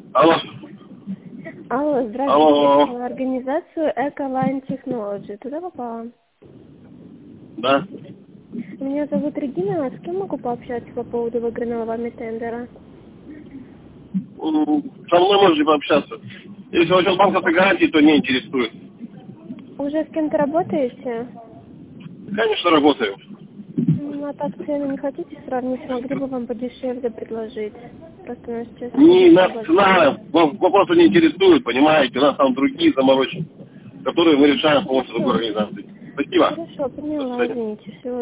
Алло. Алло, здравствуйте. Алло. В организацию Ecoline Technology. Туда попала? Да. Меня зовут Регина. А с кем могу пообщаться по поводу выигранного вами тендера? Со мной можете пообщаться. Если насчет банковской гарантии, то не интересует. Уже с кем-то работаете? Конечно, работаю. А так цены не хотите сравнить? Могли бы вам подешевле предложить. Просто у нас сейчас Не скидочка нас большая. цена вопросы не интересует, понимаете. У нас там другие заморочки, которые мы решаем с помощью другой Хорошо. организации. Спасибо. Хорошо, До поняла, свидания. извините. Всего